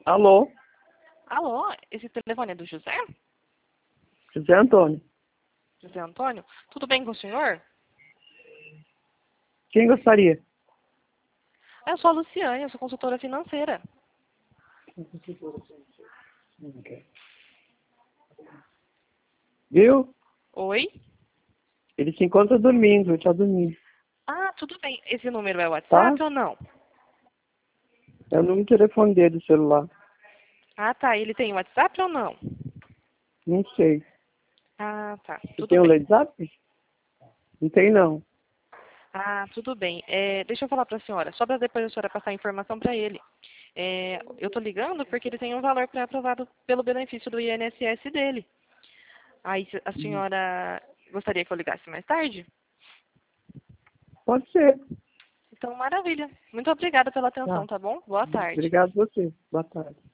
Alô? Alô, esse telefone é do José? José Antônio. José Antônio? Tudo bem com o senhor? Quem gostaria? Eu sou a Luciane, eu sou consultora financeira. Viu? Oi? Ele se encontra dormindo, ele tá dormindo. Ah, tudo bem. Esse número é Tá? WhatsApp ou não? É o número de telefone dele do celular. Ah, tá. Ele tem WhatsApp ou não? Não sei. Ah, tá. Você Tudo tem o bem. WhatsApp? Não tem, não. Ah, tudo bem. Deixa eu falar para a senhora, só para depois a senhora passar a informação para ele. Eu estou ligando porque ele tem um valor pré-aprovado pelo benefício do INSS dele. Aí a senhora gostaria que eu ligasse mais tarde? Pode ser. Então, maravilha. Muito obrigada pela Tá. atenção, tá bom? Boa tarde. Obrigado a você. Boa tarde.